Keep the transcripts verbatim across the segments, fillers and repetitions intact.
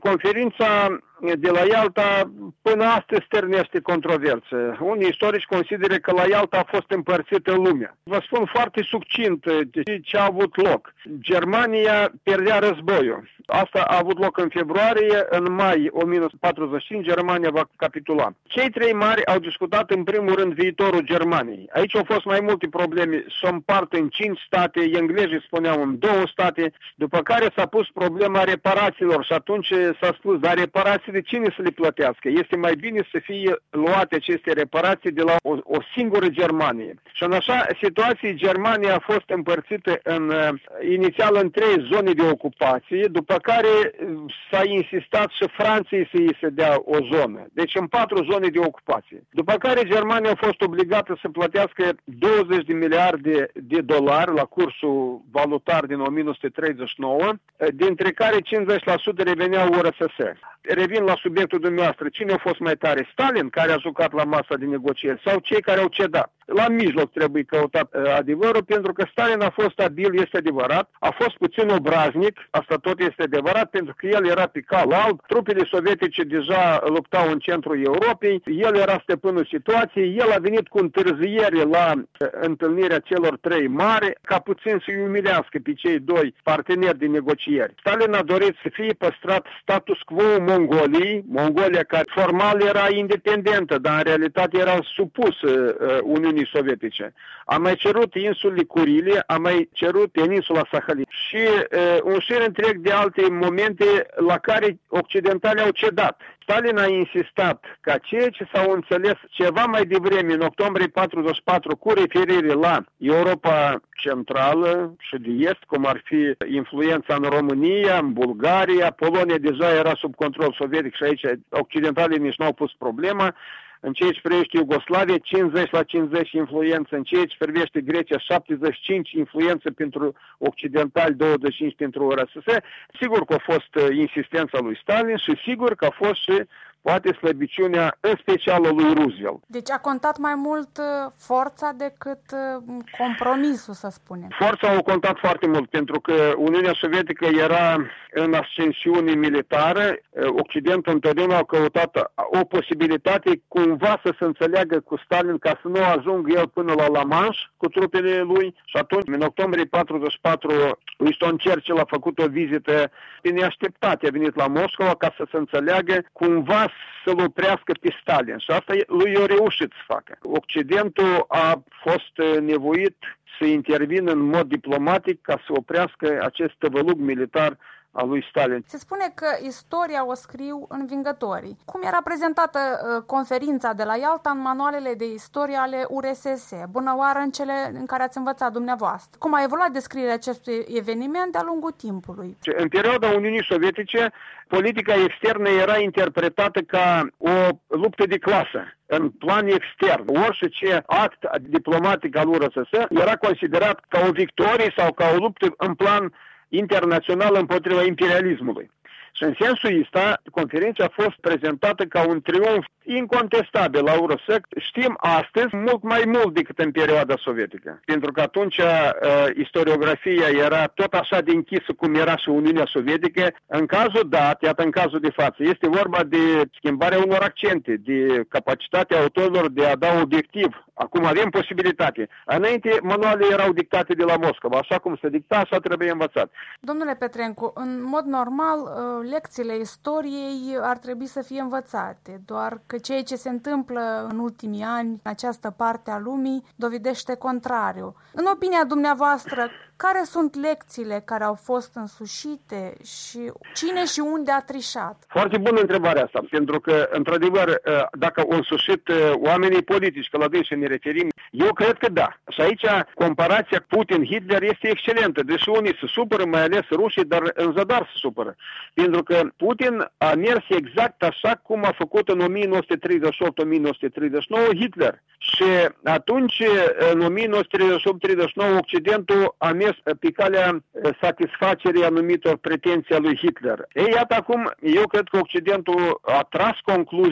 Conferința de la Ialta până astăzi stârnește controverse. Unii istorici consideră că la Ialta a fost împărțită lumea. Vă spun foarte succint ce a avut loc. Germania pierdea războiul. Asta a avut loc în februarie, în mai o mie nouă sute patruzeci și cinci Germania va capitula. Cei trei mari au discutat în primul rând viitorul Germaniei. Aici au fost mai multe probleme. S-o împart în cinci state, englezii spuneau în două state, după care s-a pus problema reparațiilor și atunci s-a spus, dar reparații de cine să le plătească? Este mai bine să fie luate aceste reparații de la o, o singură Germanie. Și în așa situație Germania a fost împărțită în, inițial în trei zone de ocupație, după care s-a insistat și Franței să îi se dea o zonă. Deci în patru zone de ocupație. După care Germania a fost obligată să plătească douăzeci de miliarde de dolari la cursul valutar din o mie nouă sute treizeci și nouă, dintre care cincizeci la sută reveneau U R S S. Revin la subiectul dumneavoastră. Cine a fost mai tare? Stalin, care a jucat la masa de negocieri, sau cei care au cedat? La mijloc trebuie căutat uh, adevărul, pentru că Stalin a fost abil, este adevărat, a fost puțin obraznic, asta tot este adevărat, pentru că el era pe cal alb, trupele sovietice deja luptau în centrul Europei, el era stăpânul situației, el a venit cu întârziere la uh, întâlnirea celor trei mari, ca puțin să-i umilească pe cei doi parteneri de negocieri. Stalin a dorit să fie păstrat status quo Mongoliei, Mongolia care formal era independentă, dar în realitate era supusă uh, Uniunii Sovietice. A mai cerut insulele Curile, a mai cerut peninsula Sahalin și uh, un șir întreg de alte momente la care occidentalii au cedat. Stalin a insistat ca ceea ce s-au înțeles ceva mai devreme, în octombrie patruzeci și patru, cu referire la Europa Centrală și de Est, cum ar fi influența în România, în Bulgaria, Polonia deja era sub control sovietic și aici occidentalii nici n-au pus problema. În ceea ce privește Iugoslavia, cincizeci la cincizeci influență, în ceea ce privește Grecia, șaptezeci și cinci influență pentru occidentali, douăzeci și cinci pentru U R S S. Sigur că a fost insistența lui Stalin și sigur că a fost și poate slăbiciunea, în special lui Roosevelt. Deci a contat mai mult forța decât compromisul, să spunem. Forța a contat foarte mult, pentru că Uniunea Sovietică era în ascensiune militară. Occidentul întotdeauna a căutat o posibilitate cumva să se înțeleagă cu Stalin ca să nu ajungă el până la La Manche cu trupele lui. Și atunci, în octombrie patruzeci și patru, Winston Churchill a făcut o vizită pe neașteptate. A venit la Moscova ca să se înțeleagă cumva să-l oprească pe Stalin. Și asta lui i-a reușit să facă. Occidentul a fost nevoit să intervină în mod diplomatic ca să oprească acest tăvălug militar a lui Stalin. Se spune că istoria o scriu învingătorii. Cum era prezentată uh, conferința de la Ialta în manualele de istorie ale U R S S? Bună oară în cele în care ați învățat dumneavoastră. Cum a evoluat descrierea acestui eveniment de-a lungul timpului? În perioada Uniunii Sovietice, politica externă era interpretată ca o luptă de clasă în plan extern. Orice act diplomatic al U R S S era considerat ca o victorie sau ca o luptă în plan internațional împotriva imperialismului. Și în sensul ăsta, conferința a fost prezentată ca un triumf incontestabil la U R S S. Știm astăzi mult mai mult decât în perioada sovietică. Pentru că atunci uh, istoriografia era tot așa de închisă cum era și Uniunea Sovietică. În cazul dat, iată în cazul de față, este vorba de schimbarea unor accente, de capacitatea autorilor de a da obiectiv. Acum avem posibilitate. Înainte, manualele erau dictate de la Moscova. Așa cum se dicta, așa trebuie învățat. Domnule Petrencu, în mod normal, lecțiile istoriei ar trebui să fie învățate, doar că ceea ce se întâmplă în ultimii ani în această parte a lumii dovedește contrariu. În opinia dumneavoastră, care sunt lecțiile care au fost însușite și cine și unde a trișat? Foarte bună întrebarea asta, pentru că, într-adevăr, dacă au însușit oamenii politici, că la dânsii ne referim, eu cred că da. Și aici comparația Putin-Hitler este excelentă, deși unii se supără, mai ales rușii, dar în zadar se supără. Pentru că Putin a mers exact așa cum a făcut în o mie nouă sute treizeci și opt - o mie nouă sute treizeci și nouă Hitler. Și atunci, în o mie nouă sute treizeci și opt - treizeci și nouă, Occidentul a mers pe calea satisfacerii anumitor pretenții a lui Hitler. Ei, iată acum, eu cred că Occidentul a tras concluzii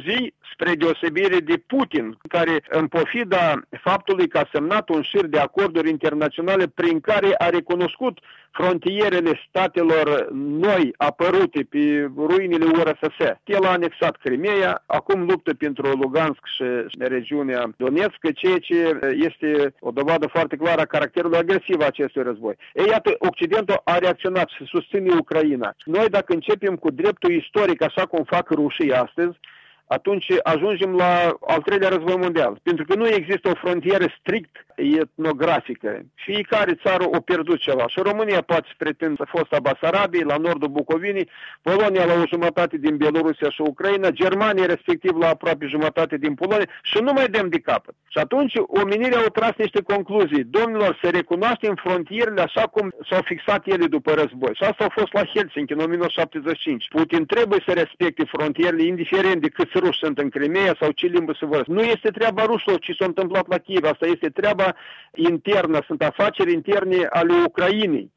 spre deosebire de Putin, care în pofida faptului că a semnat un șir de acorduri internaționale prin care a recunoscut frontierele statelor noi apărute pe ruinele U R S S. El a anexat Crimea, acum luptă pentru Lugansk și regiunea Donetsk, ceea ce este o dovadă foarte clară a caracterului agresiv a acestui război. Ei, iată, Occidentul a reacționat și susține Ucraina. Noi, dacă începem cu dreptul istoric, așa cum fac rușii astăzi, atunci ajungem la al treilea război mondial. Pentru că nu există o frontieră strict etnografică. Fiecare țară o pierdut ceva. Și România poate să pretinde fosta Basarabiei, la nordul Bucovinii, Polonia la o jumătate din Bielorusia și Ucraina, Germania respectiv la aproape jumătate din Polonia și nu mai dăm de capăt. Și atunci omenirea au tras niște concluzii. Domnilor, să recunoaștem frontierele așa cum s-au fixat ele după război. Și asta a fost la Helsinki în o mie nouă sute șaptezeci și cinci. Putin trebuie să respecte frontierele, indiferent de câți ruși sunt în Crimea sau ce limbă se vorbesc. Nu este treaba rușilor ce s-a întâmplat la Kiev, asta este treaba internă, sunt afaceri interne ale Ucrainei.